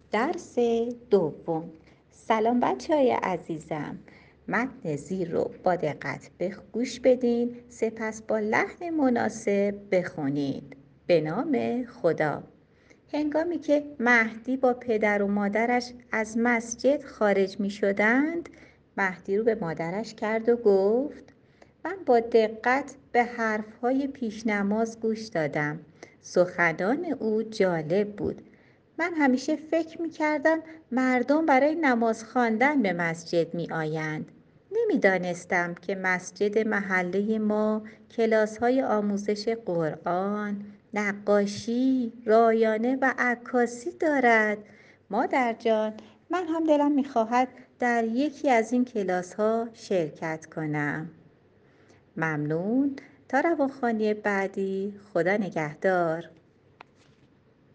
درس دوم. سلام بچه های عزیزم. متن زیر رو با دقت گوش بدین، سپس با لحن مناسب بخونید. به نام خدا. هنگامی که مهدی با پدر و مادرش از مسجد خارج می شدند، مهدی رو به مادرش کرد و گفت: من با دقت به حرفهای پیشنماز گوش دادم. سخنان او جالب بود. من همیشه فکر می کردم مردم برای نماز خواندن به مسجد می آیند. نمی دانستم که مسجد محله ما کلاس‌های آموزش قرآن، نقاشی، رایانه و عکاسی دارد. مادر جان، من هم دلم می خواهد در یکی از این کلاس‌ها شرکت کنم. ممنون. تا روانخوانی بعدی، خدا نگهدار.